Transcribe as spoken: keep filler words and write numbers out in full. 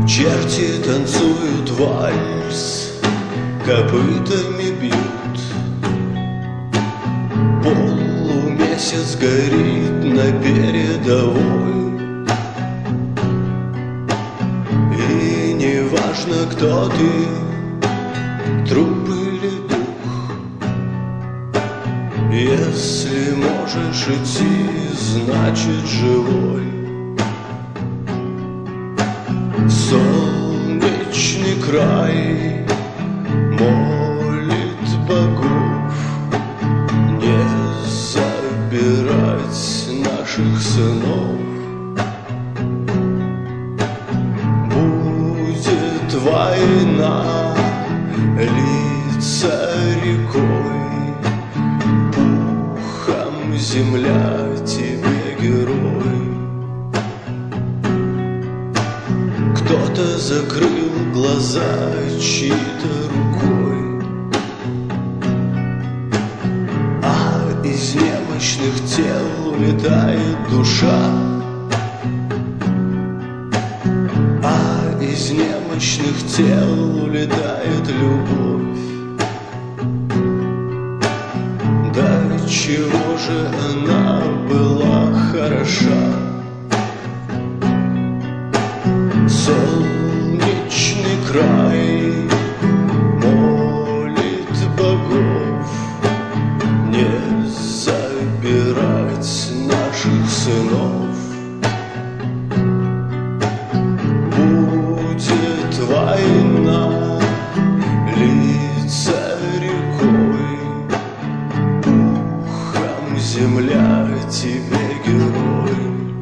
Черти танцуют вальс, копытами бьют. Полумесяц горит на передовой, и не важно, кто ты, труп или дух. Если можешь идти, значит живой. Солнечный край молит богов не забирать наших сынов. Будет война, литься рекой, пухом земля тебе герой. Кто-то закрыл глаза чьей-то рукой, а из немощных тел улетает душа, а из немощных тел улетает любовь. Да чего же она была хороша? Солнечный край молит богов не забирать наших сынов. Будет война, литься рекой, пухом земля тебе герой.